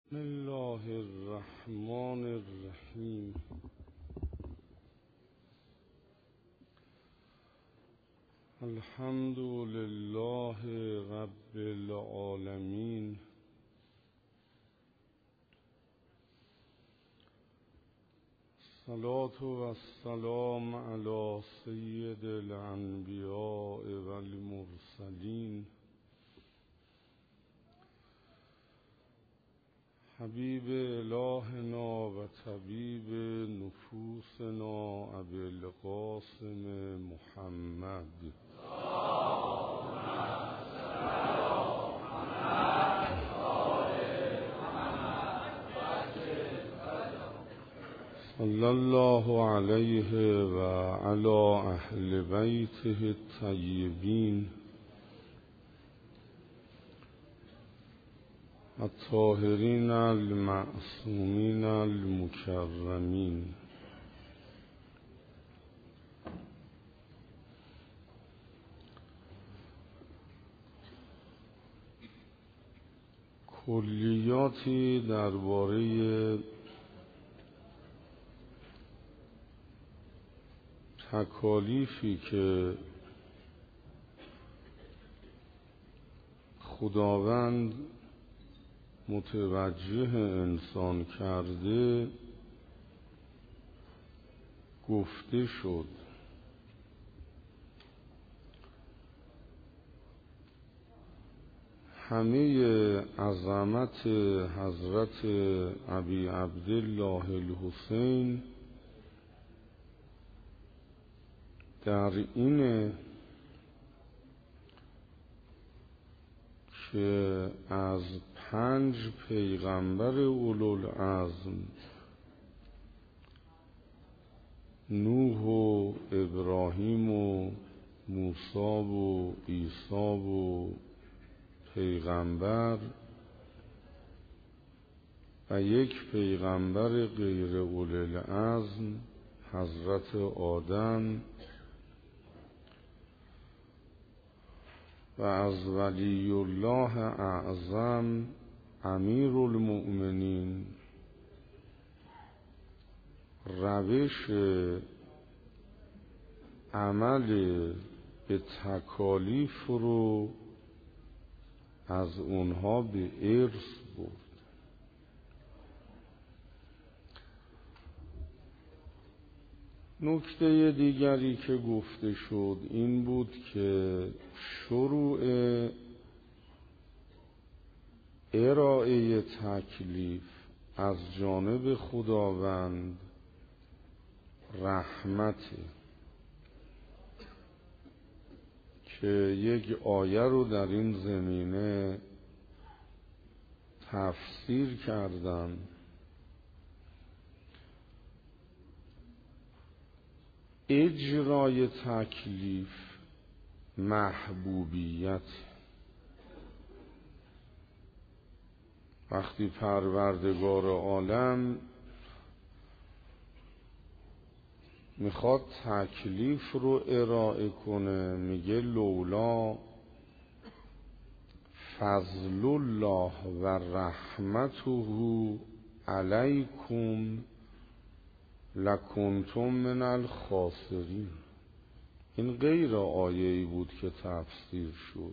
بسم الله الرحمن الرحیم. الحمد لله رب العالمین، الصلاة و السلام علی سید الانبیاء و المرسلین، حبیب الهنا و طبیب نفوسنا ابی القاسم محمد. صلی الله علیه و علی اهل بیته الطیبین الطاهرین المعصومین المکرمین. کلیاتی درباره تکالیفی که خداوند متوجه انسان کرده گفته شد. همه عظمت حضرت ابی عبدالله الحسین در اینه که از 5 پیغمبر اولوالعزم نوح و ابراهیم و موسی و عیسی و پیغمبر و یک پیغمبر غیر اولوالعزم حضرت آدم و از ولی الله اعظم امیر المؤمنین روش عمل به تکالیف رو از اونها به ارث برد. نکته دیگری که گفته شد این بود که شروع ارائه تکلیف از جانب خداوند رحمته که یک آیه رو در این زمینه تفسیر کردن. اجرای تکلیف محبوبیت. وقتی پروردگار عالم میخواد تکلیف رو ارائه کنه میگه لولا فضل الله و رحمته علیکم لکنتم من الخاسرین. این غیر آیه‌ای بود که تفسیر شد.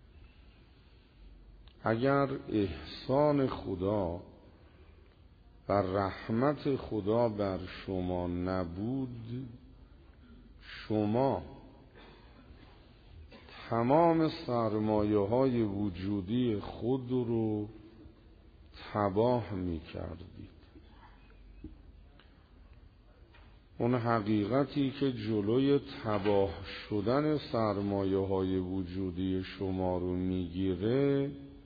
اگر احسان خدا و رحمت خدا بر شما نبود، شما تمام سرمایه‌های وجودی خود رو تباه می‌کردید. اون حقیقتی که جلوی تباه شدن سرمایه‌های وجودی شما رو میگیره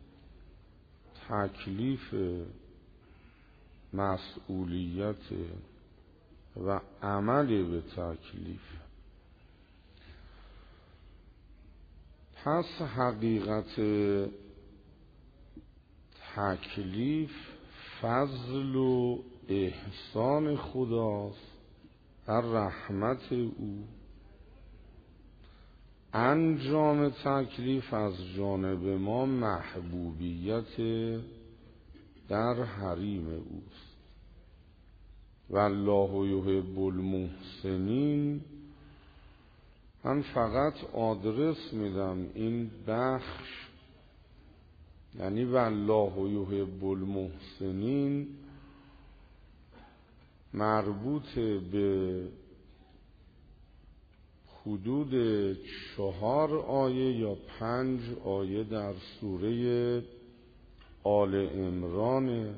تکلیف، مسئولیت و عمل به تکلیف. پس حقیقت تکلیف فضل و احسان خداست در رحمت او. انجام تکلیف از جانب ما محبوبیت در حریم اوست. والله یحب المحسنین. من فقط آدرس میدم این بخش، یعنی والله یحب المحسنین مربوط به حدود 4 آیه یا 5 آیه در سوره آل عمران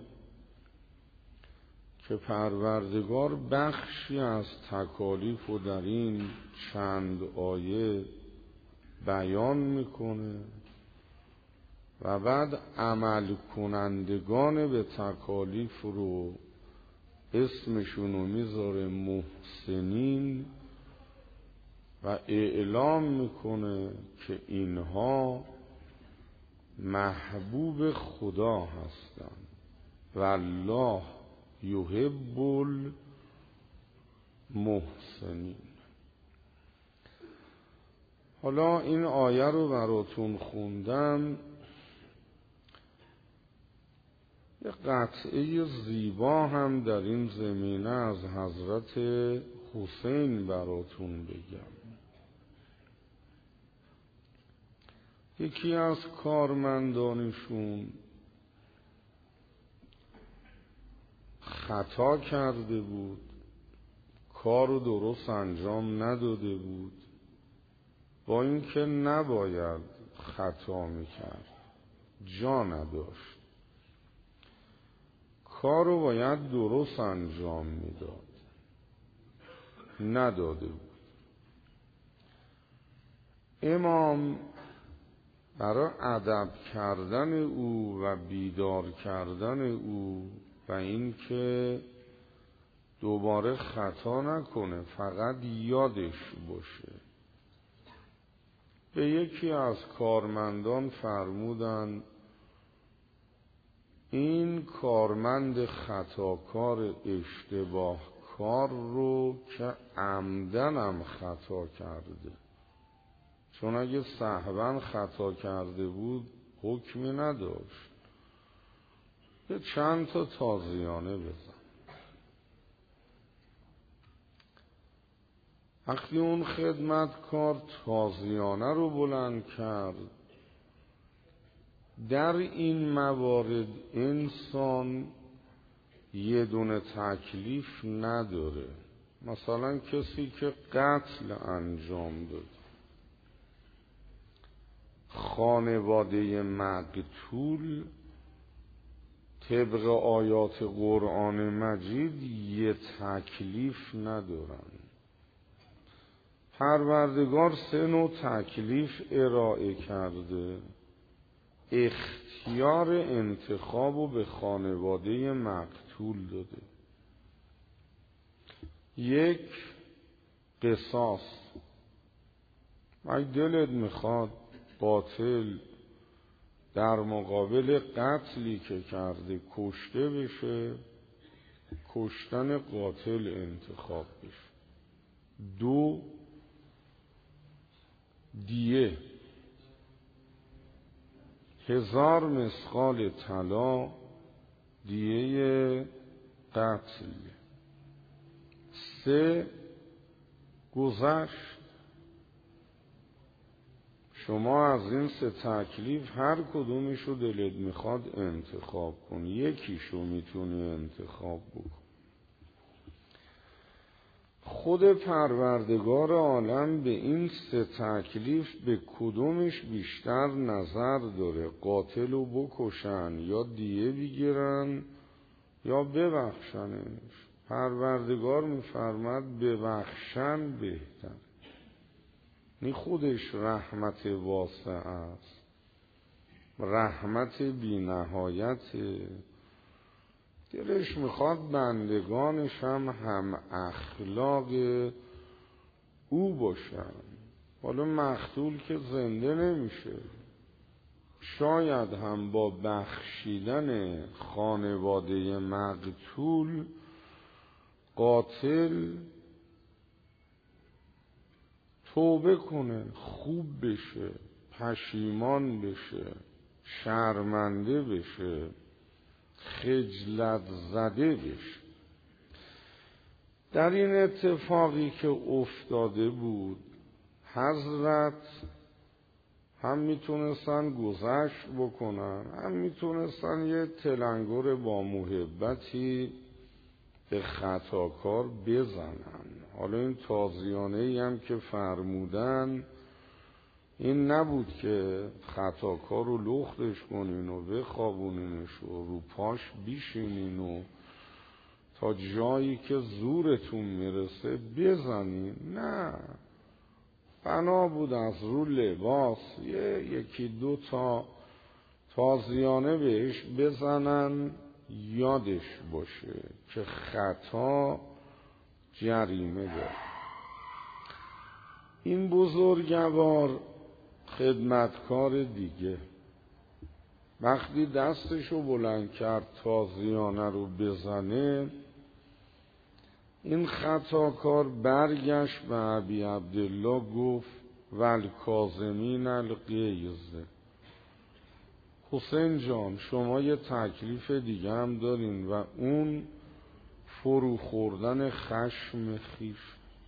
که پروردگار بخشی از تکالیف رو در این چند آیه بیان میکنه و بعد عمل کنندگان به تکالیف رو اسمشون رو میذاره محسنین و اعلام میکنه که اینها محبوب خدا هستند. والله یحب المحسنین. حالا این آیه رو براتون خوندم، یه قطعه زیبا هم در این زمینه از حضرت حسین براتون بگم. یکی از کارمندانشون خطا کرده بود، کار رو درست انجام نداده بود، با اینکه نباید خطا میکرد، جا نداشت، کار رو باید درست انجام میداد، نداده بود. امام برای ادب کردن او و بیدار کردن او و اینکه دوباره خطا نکنه، فقط یادش باشه، به یکی از کارمندان فرمودن این کارمند خطاکار اشتباه کار رو که عمدن هم خطا کرده، چون اگه سهواً خطا کرده بود حکمی نداشت، یه چند تا تازیانه بزن. وقتی اون خدمتکار تازیانه رو بلند کرد، در این موارد انسان یه دونه تکلیف نداره. مثلا کسی که قتل انجام داد، خانواده مقتول طبق آیات قرآن مجید یه تکلیف ندارن. پروردگار 3 نوع تکلیف ارائه کرده، اختیار انتخاب رو به خانواده مقتول داده. 1 قصاص، اگه دلت میخواد قاتل در مقابل قتلی که کرده کشته بشه، کشتن قاتل انتخاب بشه. 2 دیه، 1000 مثقال طلا دیه قتل. 3 گذشت. شما از این 3 تکلیف هر کدومشو دلت میخواد انتخاب کن، یکیشو میتونی انتخاب بکن. خود پروردگار عالم به این 3 تکلیف به کدومش بیشتر نظر داره، قاتلو بکشن یا دیه بگیرن یا ببخشنش. پروردگار میفرماد ببخشن بهتر، این خودش رحمت واسع است، رحمت بی نهایت. دلش میخواد بندگانش هم اخلاق او باشن. حالا مقتول که زنده نمیشه، شاید هم با بخشیدن خانواده مقتول قاتل توبه کنه، خوب بشه، پشیمان بشه، شرمنده بشه، خجلت زده بشه. در این اتفاقی که افتاده بود حضرت هم میتونستن گذشت بکنن، هم میتونستن یه تلنگر با محبتی به خطاکار بزنن. حالا این تازیانه‌ای هم که فرمودن این نبود که خطاکار رو لختش کنین و بخوابونینش و رو پاش بیشینین و تا جایی که زورتون میرسه بزنین. نه، بنا بود از رو لباس یکی دو تا تازیانه بهش بزنن یادش باشه که خطا جریمه داره. این بزرگوار خدمتکار دیگه وقتی دستشو بلند کرد تازیانه رو بزنه، این خطاکار برگشت به ابی عبدالله گفت والکاظمین الغیظ. حسین جان شما یه تکلیف دیگه هم دارین و اون فرو خوردن خشم خویش.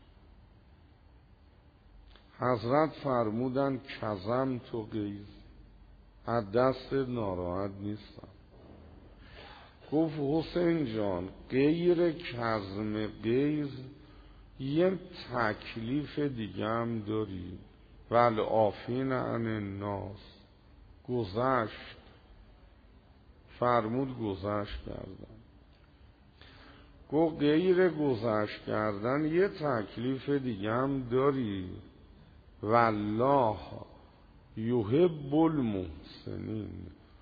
حضرت فرمودن کظم تو غیظ، از دست ناراحت نیستم. گفت حسین جان غیر کظم غیظ یه تکلیف دیگه هم داری، والعافین عن الناس. گذشت. فرمود گذشت کردن. گفت غیر گذشت کردن یه تکلیف دیگه هم داری، والله یحب المحسنین.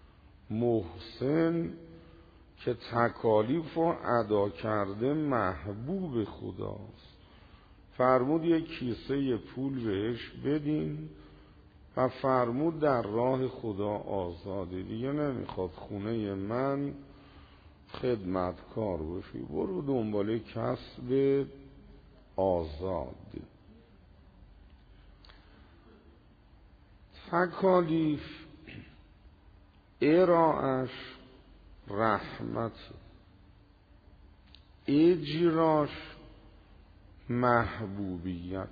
محسن که تکالیف رو ادا کرده محبوب خداست. فرمود یک کیسه پول بهش بدین و فرمود در راه خدا آزاده، دیگه نمیخواد خونه من خدمتکار باشی، برو دنبال کسب آزاد. تکالیف ارائه‌اش رحمت، اجراش محبوبیت.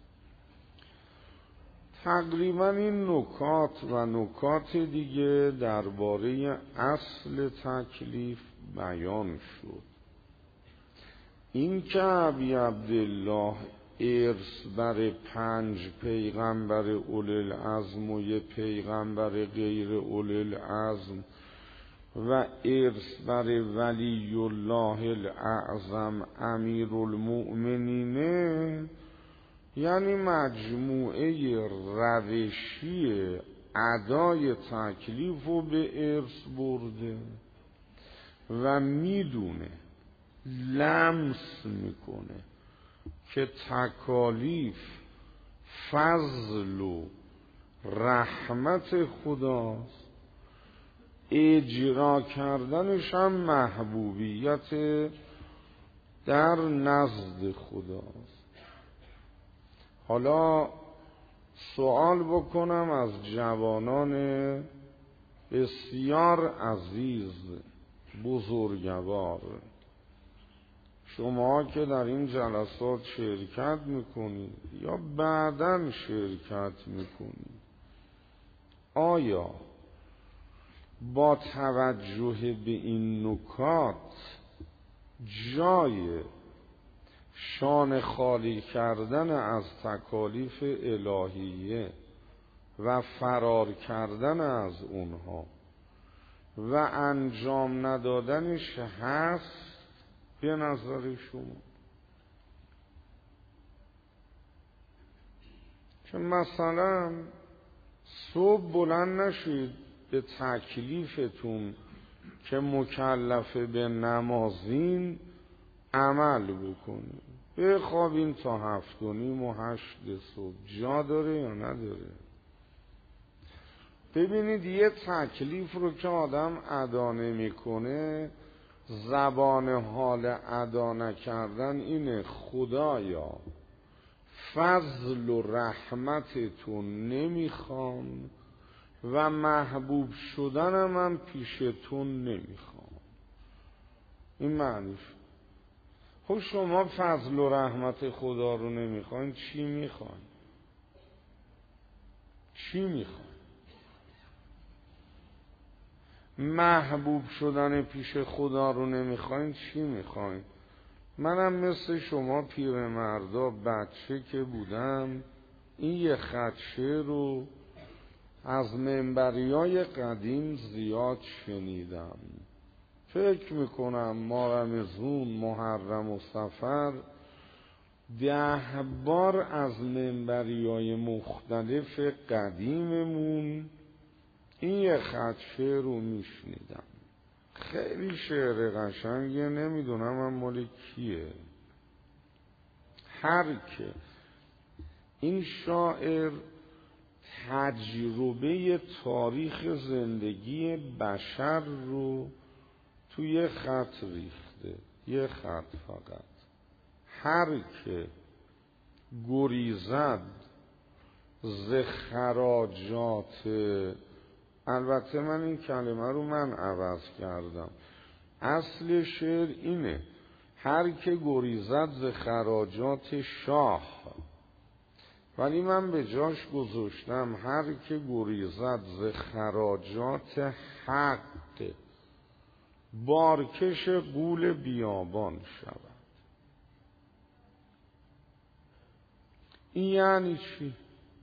تقریبا این نکات و نکات دیگه درباره اصل تکلیف بیان شد. این که ابی عبدالله ارث بر 5 پیغمبر اولوالعزم و یه پیغمبر غیر اولوالعزم و ارث بر ولی الله الاعظم امیر المؤمنینه، یعنی مجموعه روشی ادای تکلیف رو به ارث برده و میدونه، لمس میکنه که تکالیف فضل و رحمت خداست، اجرا کردنش هم محبوبیت در نزد خداست. حالا سوال بکنم از جوانان بسیار عزیز بزرگوار، شما که در این جلسات شرکت میکنید یا بعداً شرکت میکنید، آیا با توجه به این نکات جای شان خالی کردن از تکالیف الهیه و فرار کردن از اونها و انجام ندادنش هست به نظر شما؟ که مثلا صبح بلند نشید به تکلیفتون که مکلفه به نمازین عمل بکنید، بخوابین تا 7:30 و 8 صبح. جا داره یا نداره؟ ببینید یه تکلیف رو که آدم ادا نمیکنه، زبان حال ادا نکردن اینه خدایا فضل و رحمتتون نمیخوام و محبوب شدنم من پیشتون نمیخوام. این معنیش. خب شما فضل و رحمت خدا رو نمیخواین، چی میخواین؟ چی میخواین؟ محبوب شدن پیش خدا رو نمیخواین، چی میخواین؟ منم مثل شما پیرمردا بچه که بودم این یه خدشه رو از منبریای قدیم زیاد شنیدم. فکر میکنم ما رمضان، محرم و صفر 10 بار از منبریای مختلف قدیممون این یه خدشه رو میشنیدم. خیلی شعر قشنگیه، نمیدونم هم مال کیه. هر که این شاعر تجربه تاریخ زندگی بشر رو توی یه خط ریخته، یه خط فقط. هر که گریزد ز خراجات، البته من این کلمه رو من عوض کردم، اصل شعر اینه: هر که گریزد ز خراجات شاه، ولی من به جاش گذاشتم هر که گریزد ز خراجات حق، بارکش غول بیابان شود. این یعنی چی؟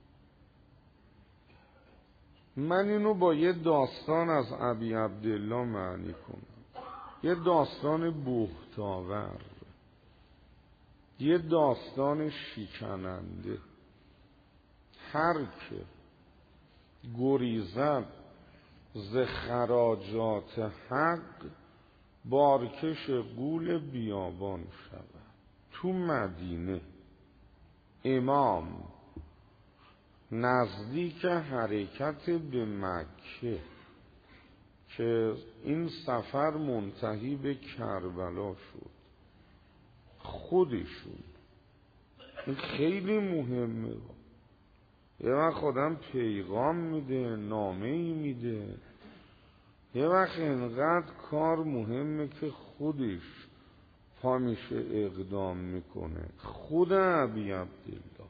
من اینو با یه داستان از ابی عبدالله معنی کنم، یه داستان بهت‌آور، یه داستان شکننده. هر که گریزد ز خراجات حق، بارکش غول بیابان شود. تو مدینه امام نزدیک حرکت به مکه که این سفر منتهی به کربلا شد، خودشون، این خیلی مهمه، یه وقت خودم پیغام میده، نامه‌ای میده، یه وقت اینقدر کار مهمه که خودش پا میشه اقدام میکنه. خود ابی عبدالله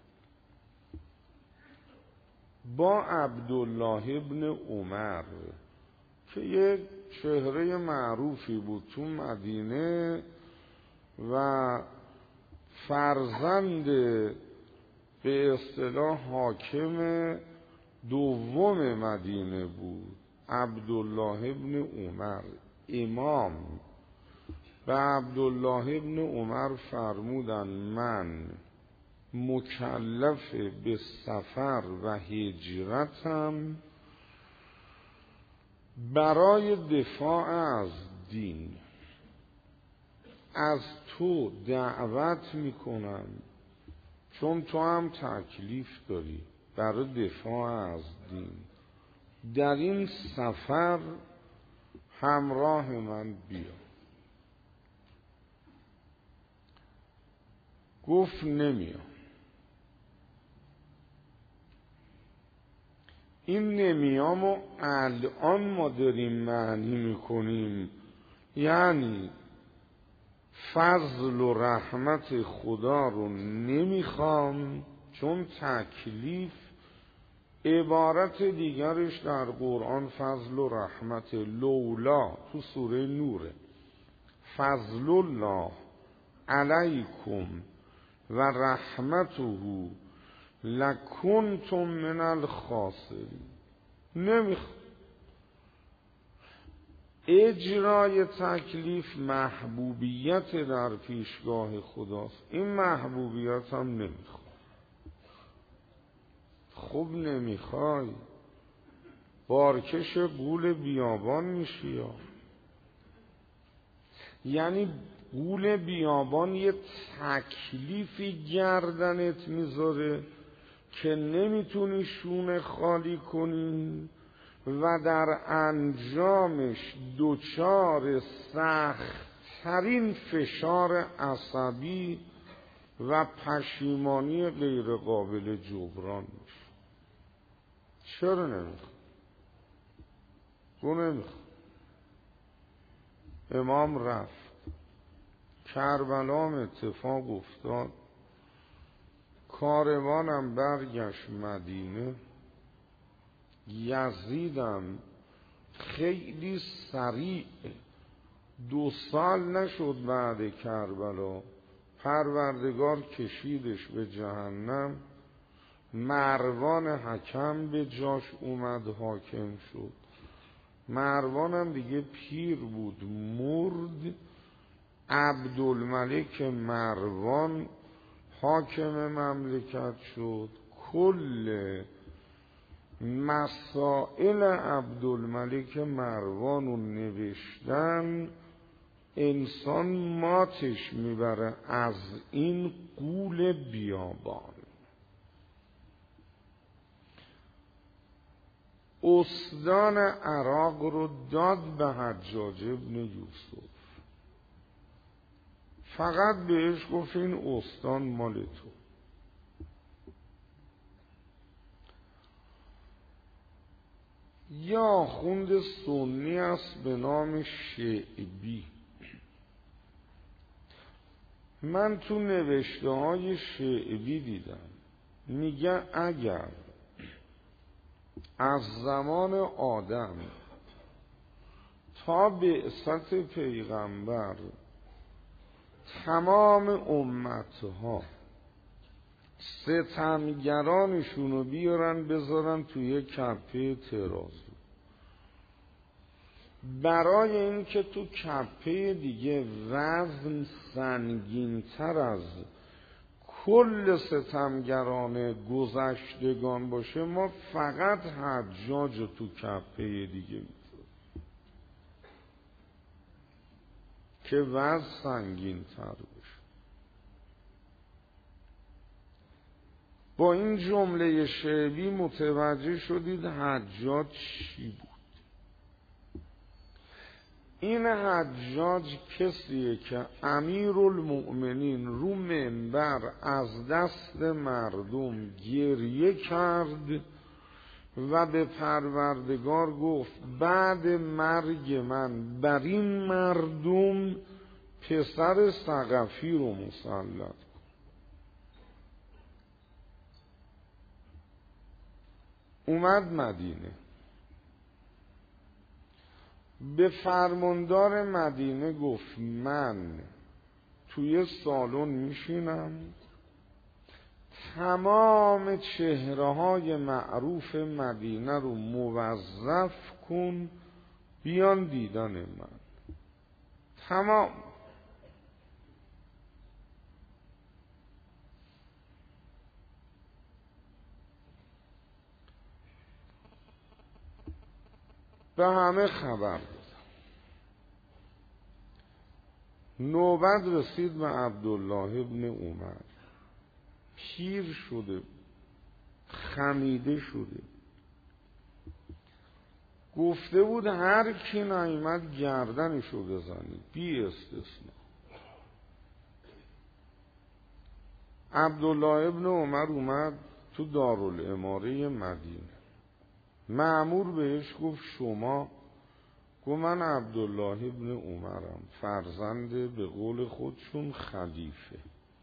با عبدالله ابن عمر که یه چهره معروفی بود تو مدینه و فرزند به اصطلاح حاکم دوم مدینه بود، عبدالله ابن عمر. امام و عبدالله ابن عمر فرمودن من مکلف به سفر و هجرتم برای دفاع از دین، از تو دعوت میکنم چون تو هم تکلیف داری برای دفاع از دین، در این سفر همراه من بیا. گفت نمیام. این نمیام و الان ما داریم معنی میکنیم، یعنی فضل و رحمت خدا رو نمیخوام، چون تکلیف عبارت دیگرش در قرآن فضل و رحمت. لولا تو سوره نوره، فضل الله علیکم و رحمته لکنتم من الخاسرین. نمیخوام. اجرای تکلیف محبوبیت در پیشگاه خداست، این محبوبیت هم نمیخوام. خب نمیخوای، بارکش غول بیابان میشی یا؟ یعنی غول بیابان یه تکلیفی گردنت میذاره که نمیتونی شونه خالی کنی و در انجامش دوچار سخت‌ترین فشار عصبی و پشیمانی غیر قابل جبران میشه. چرا نمیخوام؟ گو نمیخوام. امام رفت. کربلام اتفاق افتاد، کاروانم برگشت مدینه. یزیدم خیلی سریع 2 سال نشد بعد کربلا پروردگار کشیدش به جهنم. مروان حکم به جاش اومد حاکم شد. مروانم دیگه پیر بود مرد. عبدالملک مروان حاکم مملکت شد. کل مسائل عبدالملک مروان رو نوشتن، انسان ماتش میبره از این غول بیابان. استان عراق رو داد به حجاج ابن یوسف، فقط بهش گفت این استان مال تو. یا خوند سنی است به نام شعبی. من تو نوشته های شعبی دیدم میگه اگر از زمان آدم تا بعثت پیغمبر تمام امتها ستمگرانشونو بیارن بذارن توی کپه ترازو، برای اینکه تو کپه دیگه وزن سنگین‌تر از کل ستمگران گذشتگان باشه، ما فقط حجاج تو کپه دیگه میذاریم که وزن سنگین‌تر بشه. با این جمله شعبی متوجه شدید حجاج چی بود. این حجاج کسیه که امیرالمؤمنین رو منبر از دست مردم گریه کرد و به پروردگار گفت بعد مرگ من بر این مردم پسر ثقفی رو مسلط کن. اومد مدینه، به فرماندار مدینه گفت من توی سالن میشینم، تمام چهره‌های معروف مدینه رو موظف کن بیان دیدن من. تمام. به همه خبر دادم. نوبت رسید به عبدالله ابن عمر. پیر شده، خمیده شده، گفته بود هر کی نیامد گردنشو بزنید بی استثناء. عبدالله ابن عمر اومد تو دارالاماره مدینه. مأمور بهش گفت شما؟ گفت من عبدالله ابن عمرم، فرزند به قول خودشون خلیفه.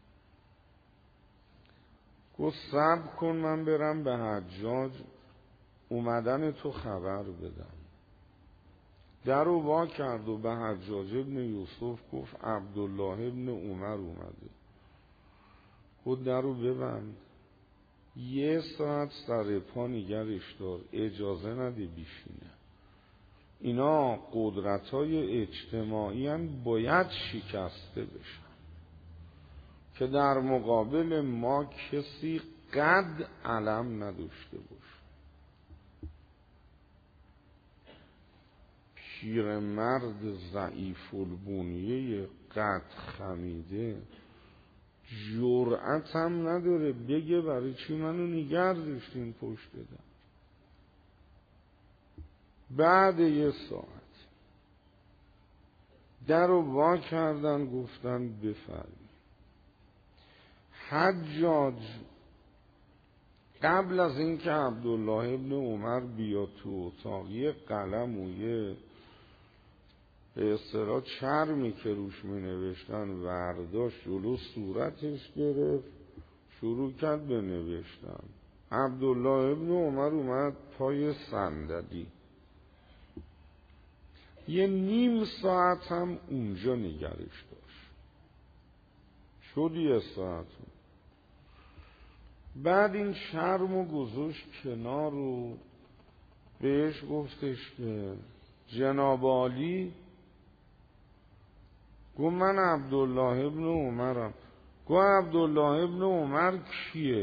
گفت صبر کن من برم به حجاج اومدن تو خبر بدم. در رو وا کرد و به حجاج ابن یوسف گفت عبدالله ابن عمر اومده. گفت در رو ببند، 1 ساعت سر پا نگرش دار، اجازه نده بیشینه. اینا قدرت‌های اجتماعی هم باید شکسته بشن که در مقابل ما کسی قد علم نداشته باشه. پیرمرد ضعیف البنیه قد خمیده جرأت هم نداره بگه برای چی منو نگه داشتین پشت در. بعد 1 ساعت در رو وا کردن، گفتن بفرمایید. حجاج قبل از اینکه عبدالله ابن عمر بیاد تو اتاق یه قلم و یه به اصطلاح چرمی که روش می نوشتن ورداشت، جلو صورتش گرفت، شروع کرد به نوشتن. عبدالله ابن عمر اومد پای صندلی، یه نیم ساعت هم اونجا نگرش داشت، شد یه ساعت. بعد این چرمو گذاشت کنار و بهش گفتش که جناب عالی. گفت من عبدالله ابن عمرم. گفت عبدالله ابن عمر کیه؟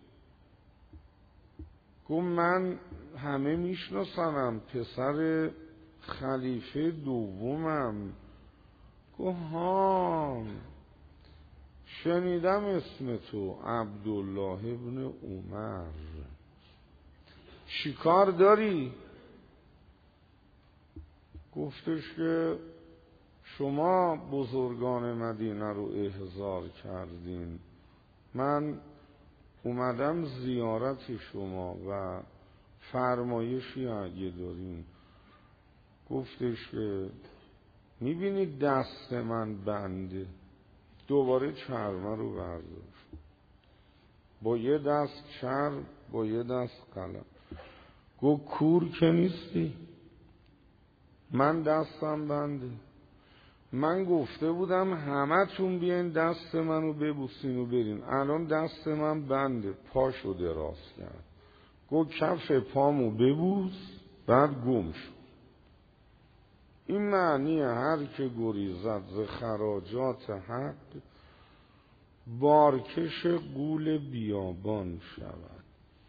گفت من همه میشناسنم، پسر خلیفه دومم. گفت ها، شنیدم اسم تو، عبدالله ابن عمر، چی کار داری؟ گفتش که شما بزرگان مدینه رو احضار کردین، من اومدم زیارت شما و فرمایشی اگه دارین. گفتش که میبینید دست من بنده. دوباره چرمه رو برداشت، با یه دست چرم، با یه دست قلم. گفت کور که نیستی؟ من دستم بنده. من گفته بودم همه تون بیاین دست منو ببوسین و برین، الان دست من بنده. پاشو دراز کرد. گفت کف پامو ببوس، بعد گم شد. این معنی هر که گریزد ز خراجات حق، بارکش غول بیابان شود.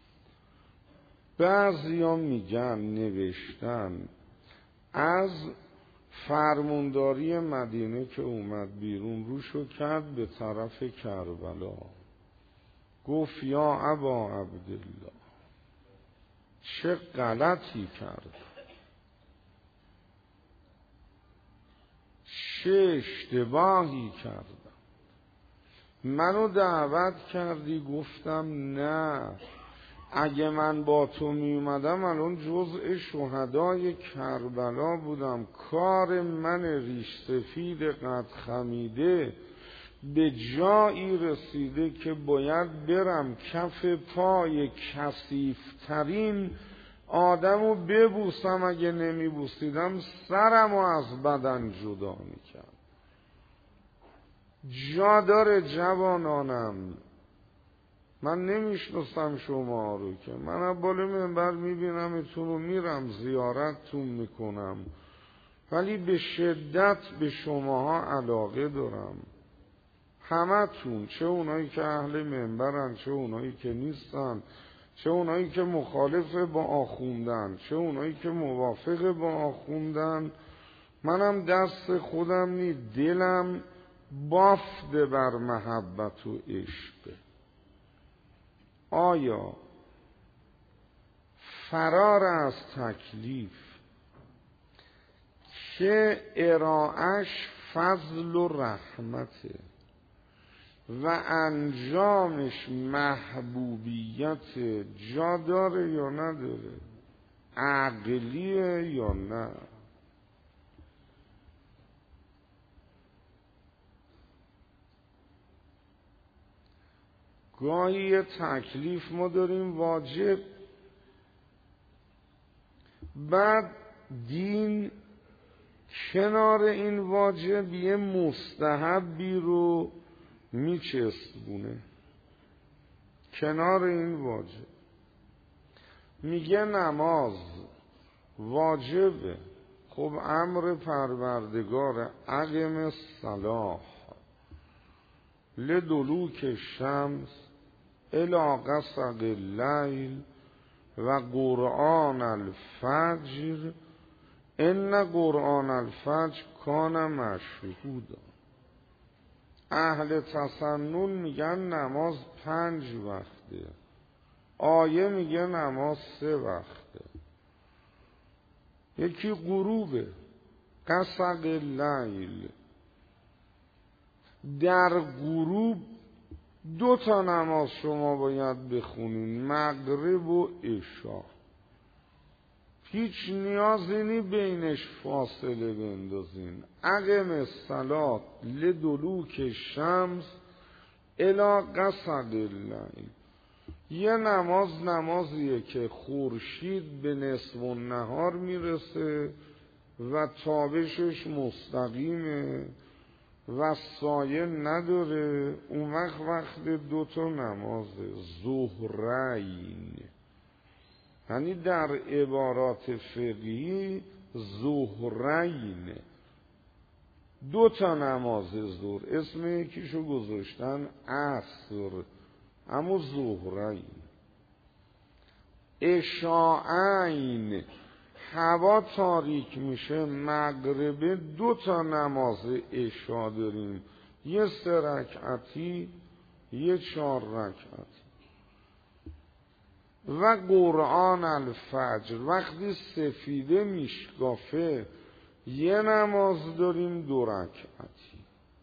بعضیا میگن نوشتن از فرمانداری مدینه که اومد بیرون روشو کرد به طرف کربلا. گفت یا ابا عبدالله، چه غلطی کرد، چه اشتباهی کردم. منو دعوت کردی، گفتم نه، اگه من با تو می اومدم الان جزء شهدای کربلا بودم. کار من ریش سفید قد خمیده به جایی رسیده که باید برم کف پای کثیف‌ترین آدمو ببوسم، اگه نمی بوسیدم سرمو از بدن جدا میکرد. جا داره جوانانم، من نمیشناسم شما رو که، من از بالا منبر میبینم اتون رو میرم زیارتتون میکنم، ولی به شدت به شماها علاقه دارم، همه تون، چه اونایی که اهل منبرن، چه اونایی که نیستن، چه اونایی که مخالف با آخوندن، چه اونایی که موافق با آخوندن. منم دست خودم نی، دلم بافته بر محبت و عشق. آیا فرار از تکلیف که ارائهش فضل و رحمته و انجامش محبوبیت، جا داره یا نداره؟ عقلیه یا نه؟ گاهی یه تکلیف ما داریم واجب، بعد دین کنار این واجب یه مستحبی رو میچسبونه کنار این واجب. میگه نماز واجبه، خب امر پروردگار اقم الصلاة لدلوک الشمس الی غسق اللیل و قرآن الفجر ان قرآن الفجر کان مشهودا. اهل تسنن میگن نماز 5 وقته، آیه میگه نماز 3 وقته. یکی غروبه، غسق اللیل، در غروب 2 تا نماز شما باید بخونین، مغرب و عشا. هیچ نیازی نی بینش فاصله بندازین. اقم الصلاة لدلوک شمس الی غسق اللیل. یه نمازیه که خورشید به نصف النهار میرسه و تابشش مستقیمه و سایه نداره. اون وقت دوتا نماز ظهرین، یعنی در عبارات فقهی ظهرین، دوتا نماز ظهر. اسم یکیشو گذاشتن عصر، اما ظهرین. عشاءین، هوا تاریک میشه مغربه، دوتا نماز عشا داریم، یه 3 رکعتی یه 4 رکعتی. و قرآن الفجر، وقتی سفیده میشکافه یه نماز داریم 2 رکعتی.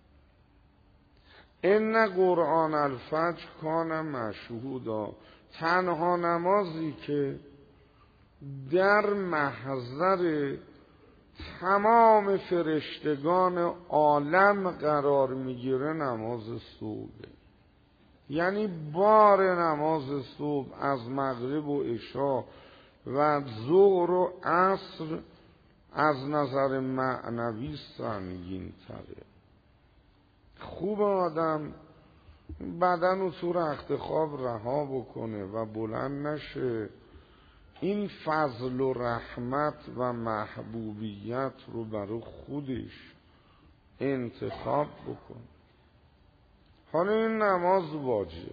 ان قرآن الفجر کان مشهودا، تنها نمازی که در محضر تمام فرشتگان عالم قرار میگیره نماز صبح. یعنی بار نماز صبح از مغرب و عشا و ظهر و عصر از نظر معنوی سنگین تره. خوب آدم بدن رو تو رخت خواب رها بکنه و بلند نشه، این فضل و رحمت و محبوبیت رو برای خودش انتخاب بکن. حالا این نماز واجب،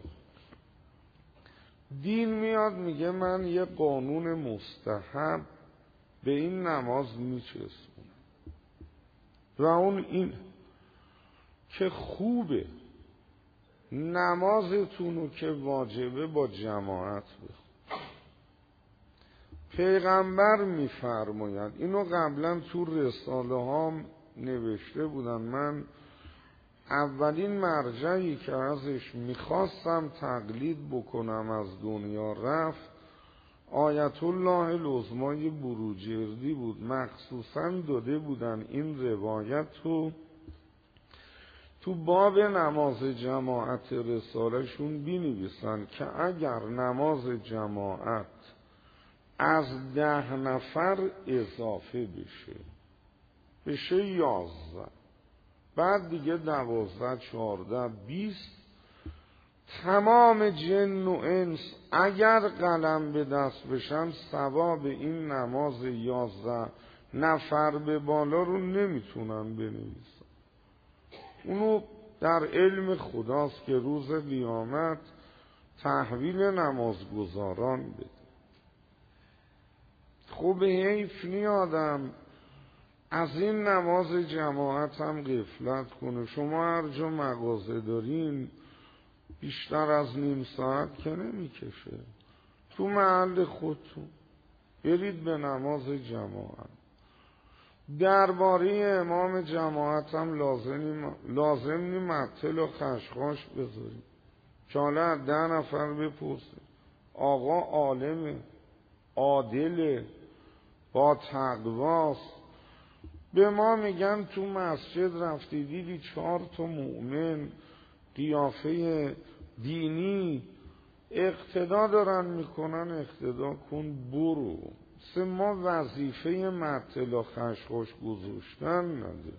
دین میاد میگه من یه قانون مستحب به این نماز میچسبونم و اون این که خوبه نمازتونو که واجبه با جماعت بخون. پیغمبر میفرماید، اینو قبلا تو رساله هام نوشته بودن، من اولین مرجعی که ازش میخواستم تقلید بکنم از دنیا رفت، آیت الله العظمای بروجردی بود. مخصوصا داده بودن این روایت رو تو باب نماز جماعت رسالشون بنویسن که اگر نماز جماعت از 10 نفر اضافه بشه 11، بعد دیگه 12 14 20، تمام جن و انس اگر قلم به دست بشن ثواب این نماز 11 نفر به بالا رو نمیتونن بنویسن. اونو در علم خداست که روز قیامت تحویل نمازگزاران بده. خوب حیف نی آدم از این نماز جماعت هم غفلت کنه. شما هر جا مغازه دارین بیشتر از نیم ساعت که نمیکشه، تو محل خودتون برید به نماز جماعت. درباره امام جماعت هم لازم نی مطل و خشخاش بذارید که حالا 10 نفر بپرسه. آقا عالمه، عادله، با تقواست. به ما میگن تو مسجد رفتی دیدی 4 تا مؤمن قیافه دینی اقتدا دارن میکنن، اقتدا کن برو. ما وظیفه مطل و خشخاش گذاشتن نداریم.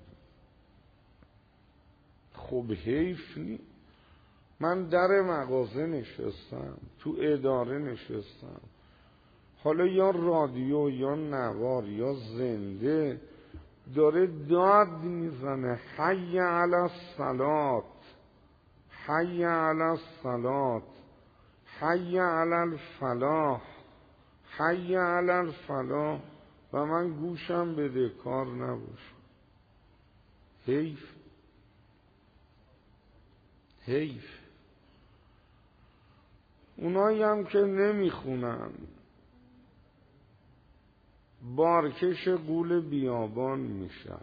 خب حیف نی. من در مغازه نشستم، تو اداره نشستم، حالا یا رادیو یا نوار یا زنده داره داد میزنه حی علی الصلاة، حی علی الصلاة، حی علی الفلاح، حی علی الفلاح، و من گوشم بدهکار نباشه. حیف. اونایی هم که نمیخونن بارکش غول بیابان میشن،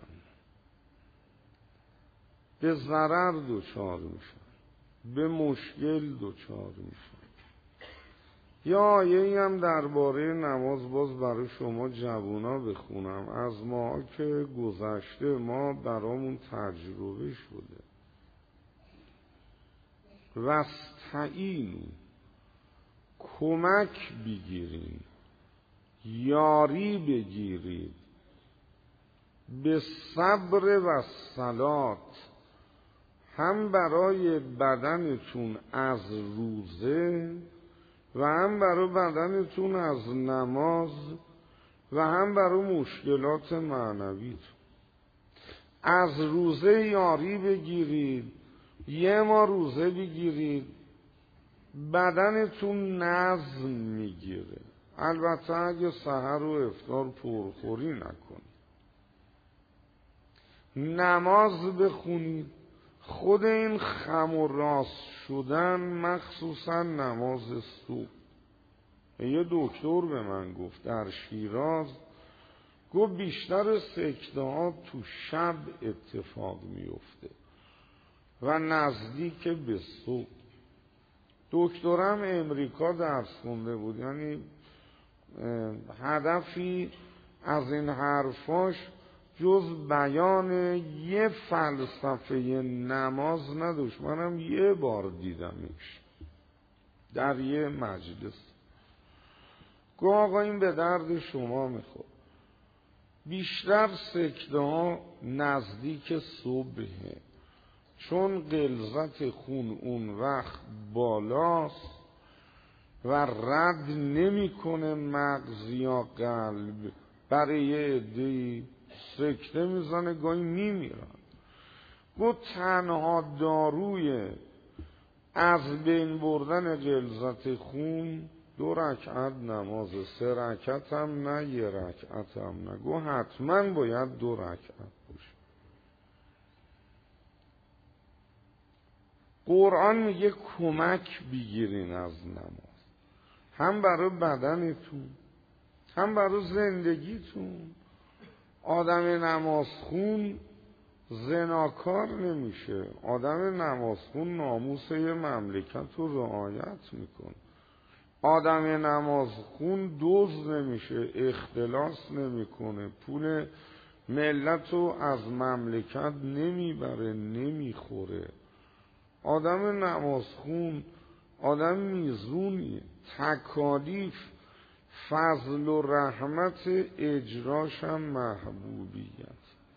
به ضرر دچار میشن، به مشکل دچار میشن. یا آیه‌ای هم درباره نماز باز برای شما جوونا بخونم، از ما که گذشته ما برامون تجربه شده. واستعینوا، کمک بگیرید، یاری بگیرید، به صبر و صلات، هم برای بدنتون از روزه و هم برای بدنتون از نماز و هم برای مشکلات معنویتون. از روزه یاری بگیرید، یه ما روزه بگیرید، بدنتون نظم میگیره. البته اگه سحر و افطار پرخوری نکنید. نماز بخونید. خود این خم و راست شدن، مخصوصا نماز صبح. یه دکتر به من گفت در شیراز، گفت بیشتر سکته ها تو شب اتفاق میفته و نزدیک به صبح. دکترم امریکا درس خونده بود، یعنی هدفی از این حرفاش جز بیان یه فلسفه نماز نداشت. منم یه بار دیدمش در یه مجلس. گفت آقا این به درد شما میخورد. بیشتر سکته ها نزدیک صبحه، چون غلظت خون اون وقت بالاست و رد نمیکنه مغز یا قلب. برای یه عده‌ای سکته میزنه، گاهی میمیرن. گفت تنها داروی از بین بردن غلظت خون 2 رکعت نماز، 3 رکعت هم نه، 1 رکعت هم نه. گفت حتما باید 2 رکعت باشه. قرآن میگه کمک بگیرین از نماز، هم برای بدنتون هم برای زندگیتون. آدم نمازخون زناکار نمیشه. آدم نمازخون ناموس یه مملکت رو رعایت میکنه. آدم نمازخون دزد نمیشه، اختلاس نمیکنه، پول ملت رو از مملکت نمیبره، نمیخوره. آدم نمازخون آدم میزونیه. تکالیف، فضل و رحمت اجراش هم محبوبیت.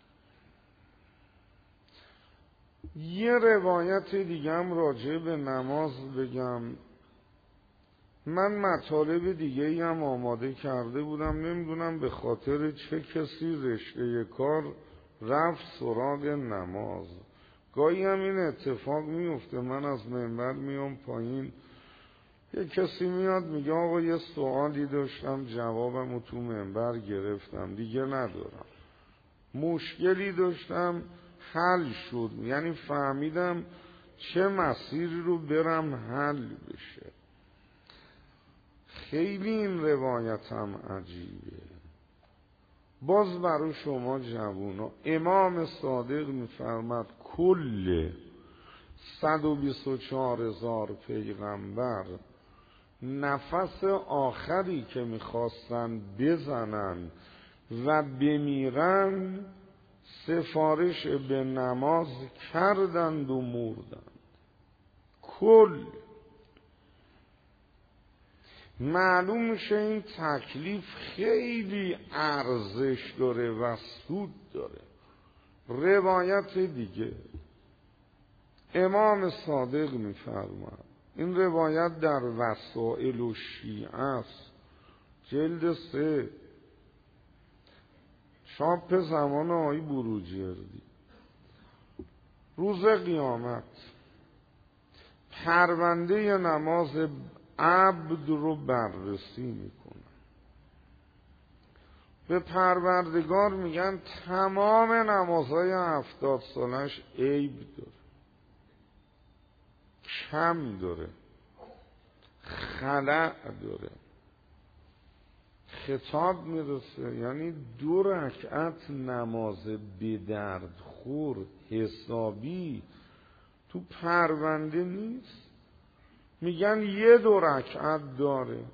یه روایت دیگه هم راجع به نماز بگم. من مطالب دیگه هم آماده کرده بودم، نمیدونم به خاطر چه کسی رشته کار رفت سراغ نماز. گاهی هم این اتفاق میفته، من از منبر میام پایین، یه کسی میاد میگه آقا یه سوالی داشتم جوابم رو تو منبر گرفتم، دیگه ندارم. مشکلی داشتم حل شد، یعنی فهمیدم چه مسیری رو برم حل بشه. خیلی این روایت هم عجیبه. باز برای شما جوونا، امام صادق میفرماد کل 124,000 پیغمبر نفس آخری که میخواستن بزنن و بمیرن سفارش به نماز کردند و مردند. کل معلوم میشه این تکلیف خیلی ارزش داره و سود داره. روایت دیگه امام صادق میفرماد، این روایت در وسائل و شیعه است، جلد 3، چاپ زمان آقای بروجردی. روز قیامت پرونده نماز عبد رو بررسی میکنن. به پروردگار میگن تمام نمازهای 70 سالش عیب داره، کم داره، خلأ داره. خطاب میرسه، یعنی 2 رکعت نماز به درد خور حسابی تو پرونده نیست. میگن 1-2 رکعت داره.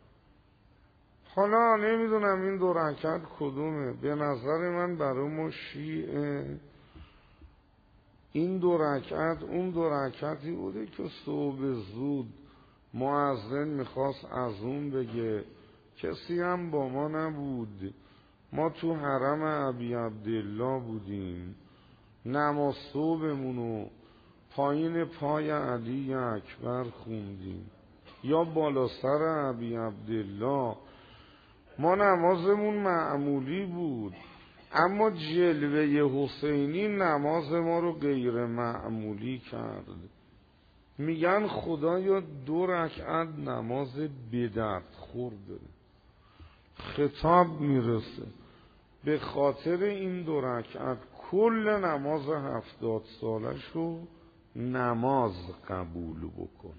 حالا نمیدونم این 2 رکعت کدومه. به نظر من برای ما شیعه این 2 رکعت اون 2 رکعتی بوده که صبح زود مؤذن میخواست از اون بگه، کسی هم با ما نبود، ما تو حرم ابی عبدالله بودیم، نماز صبحمونو پایین پای علی اکبر خوندیم، یا بالا سر ابی عبدالله. ما نمازمون معمولی بود، اما جلوه حسینی نماز ما رو غیر معمولی کرد. میگن خدایا 2 رکعت نماز بدعت خورده. خطاب میرسه به خاطر این 2 رکعت کل نماز 70 سالش رو نماز قبول بکن.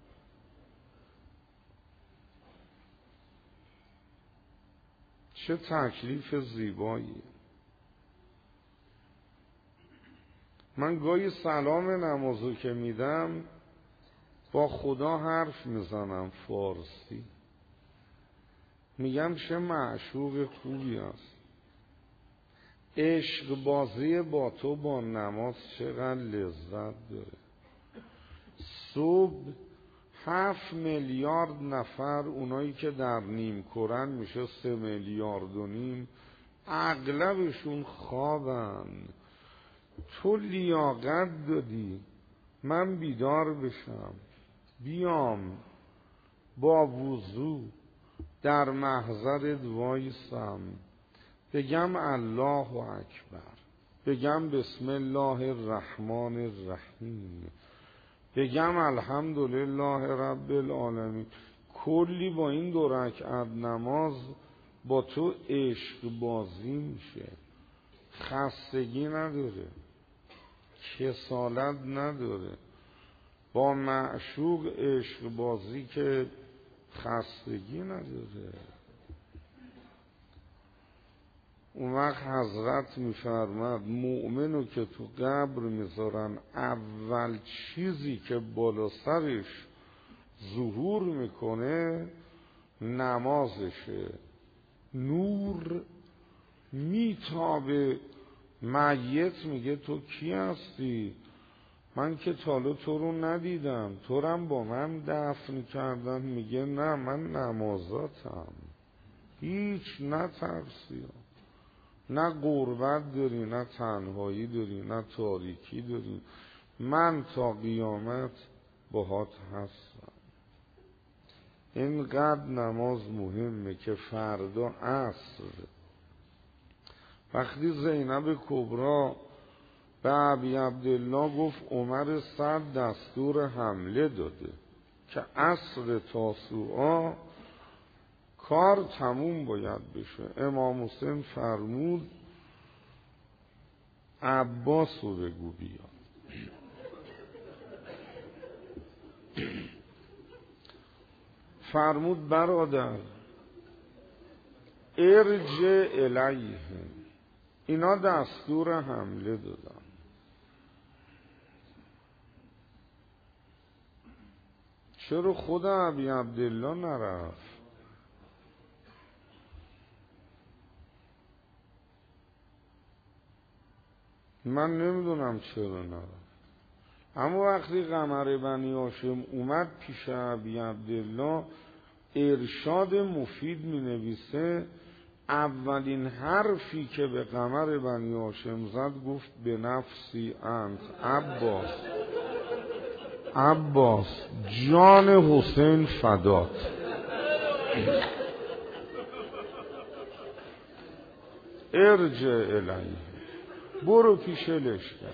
چه تکلیف زیبایی. من گاهی سلام نمازو که میدم با خدا حرف میزنم فارسی، میگم چه معشوق خوبی است. عشق بازی با تو با نماز چقدر لذت داره. صبح 7 میلیارد نفر، اونایی که در نیم کرن میشه 3 میلیارد و نیم، اغلبشون خوابن. تو لیاقت دادی من بیدار بشم، بیام با وضو در محضرت وایسم، بگم الله اکبر، بگم بسم الله الرحمن الرحیم، بگم الحمدلله رب العالمین. کلی با این 2 رکعت نماز با تو عشق بازی میشه. خستگی نداره، کسالت نداره. با معشوق عشق بازی که خستگی نداره. اون وقت حضرت میفرماد مؤمنو که تو قبر میذارن، اول چیزی که بالا سرش ظهور میکنه نمازشه. نور میتابه. میت میگه تو کی هستی؟ من که تالا تو رو ندیدم، تو رم با من دفن کردن. میگه نه، من نمازاتم. هیچ نترسی، نه غربت داری، نه تنهایی داری، نه تاریکی داری. من تا قیامت باهات هستم. اینقدر نماز مهمه که فردا عصر وقتی زینب کبرا به ابی عبدالله گفت عمر صد دستور حمله داده که عصر تاسوعا کار تموم باید بشه، امام حسین فرمود عباس رو بگو بیا. فرمود برادر ارجع الیهم، اینا دستور حمله دادن. چرا خود ابی عبدالله نرفت؟ من نمیدونم چرا نرفت. اما وقتی قمر بنی هاشم اومد پیش ابی عبدالله، ارشاد مفید می نویسه اولین حرفی که به قمر بنی هاشم زد گفت به نفسی انت عباس جان حسین فدات. ارجع الیه، برو پیش لشکر.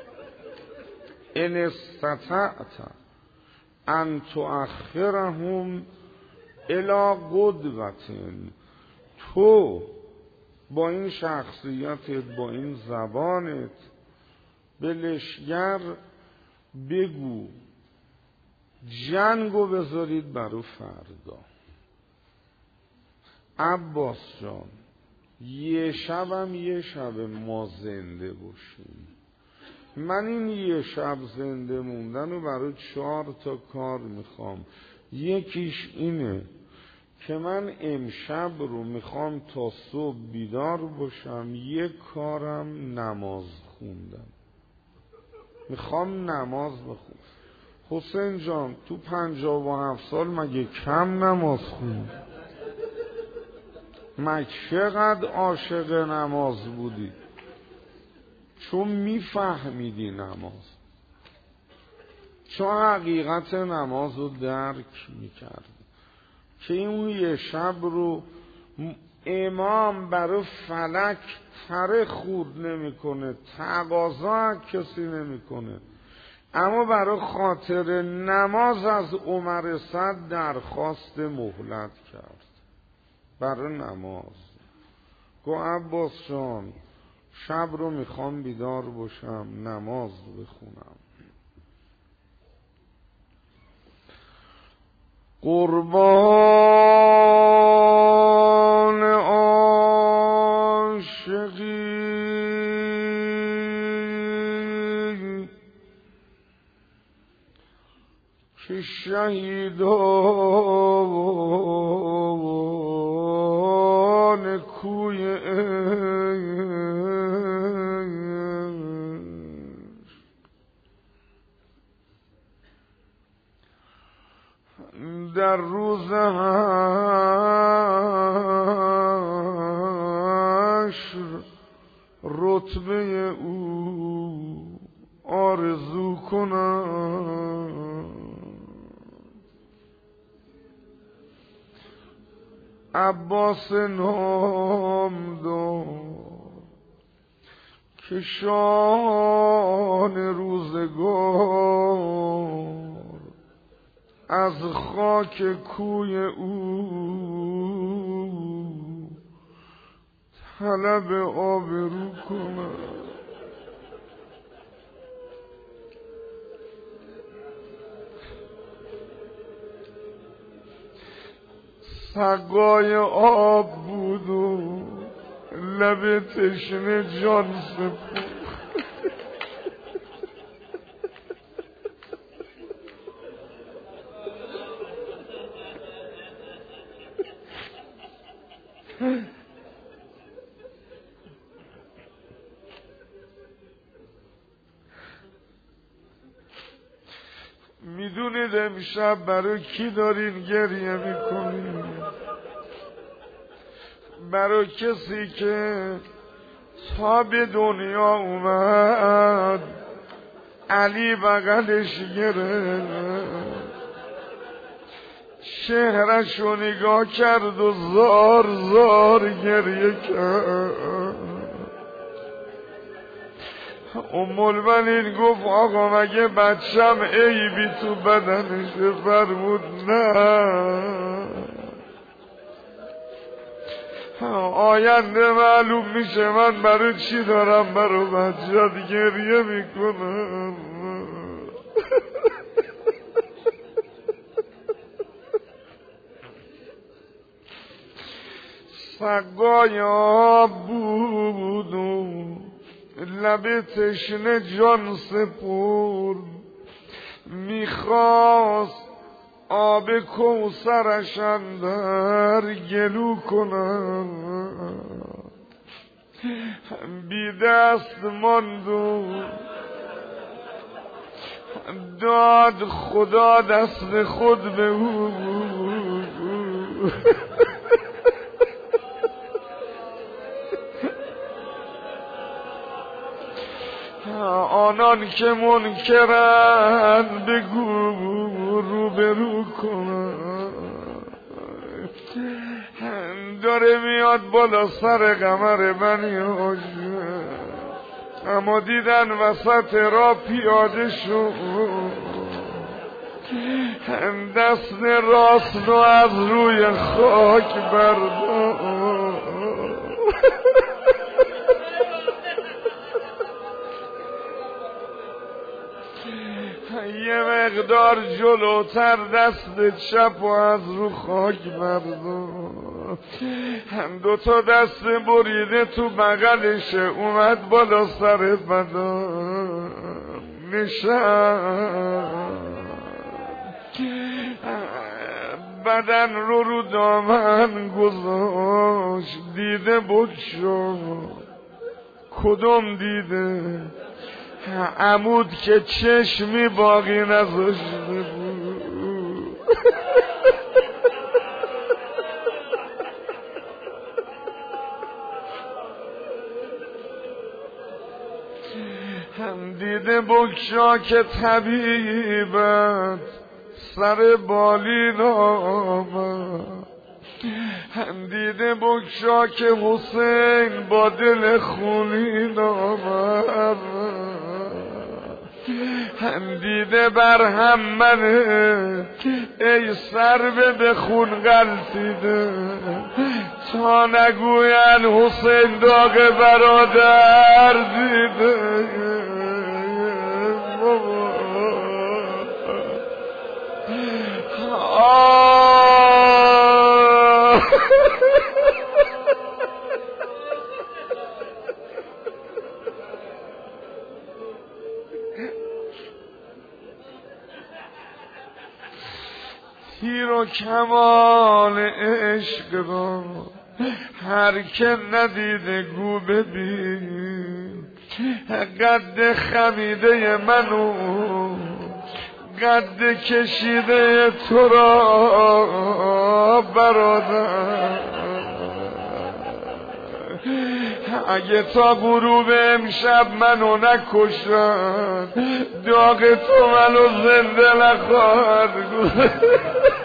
ان استطعت ان تؤخرهم الی قدوة، تو با این شخصیتت، با این زبانت به لشکر بگو جنگو بذارید برو فردا. عباس جان یه شبم یه شب ما زنده باشیم، من این یه شب زنده موندن رو برای 4 تا کار میخوام. یکیش اینه که من امشب رو میخوام تا صبح بیدار باشم، یک کارم نماز خوندم، میخوام نماز بخونم. حسین جان تو 57 سال مگه کم نماز خوند؟ مگه چقدر عاشق نماز بودی؟ چون میفهمیدی نماز، چون حقیقت نماز رو درک میکردی که اون یه شب رو امام برای فلک تره خورد نمیکنه، تقاضا کسی نمیکنه، اما برای خاطر نماز از عمر صد درخواست مهلت کرد. برای نماز گو عباس جان شب رو میخوام بیدار باشم نماز بخونم. قربان عاشقی که شهیدان کوی در روز حشر رتبه او آرزو کنم. عباس نام دار که شان روزگار از خاک کوی او طلب آبرو کنم. سقای آب بود و لب تشنه جان سپرد. میدونید امشب برای کی دارین گریه میکنین؟ برای کسی که تا به دنیا اومد علی بغلش گرفت، چهرشو نگاه کرد و زار زار گریه کرد. ام المنین گفت آقا مگه بچم عیبی تو بدنشه؟ فرمود نه، آینده معلوم میشه من برای چی دارم برای بچت گریه میکنم. سقای آب بود و لب تشنه جان سپرد، میخواست آب کوثرش اندر گلو کنم، بی دست ماند و داد خدا دست خود به او. آنان که منکرن بگو روبرو کنن. داره میاد بالا سر قمر بنی هاشم، اما دیدن وسط را پیاده شد، دست راست رو از روی خاک برداشت. یه مقدار جلوتر دست چپ و از رو خاک برداشت، دوتا دست بریده تو بغلشه اومد بالا سر بدن. نشست، بدن رو دامن گذاشت، دیده بگشاد. کدوم دیده؟ عمود که چشمی باقی نذاشته بود. هم دیده بگشا که طبیبت سر بالین آمد، هم دیده بگشا که حسین با دل خونین آمد، هم دیده بر هم منه ای سر به خون غلطیده، تا نگوین حسین داغ برادر دیده. تیر و کمان عشق را هر که ندیده گو ببین، قد خمیده منو قد کشیده تو را برادر. اگه تا غروب امشب منو نکشن، داغ تو منو زنده نخواهد.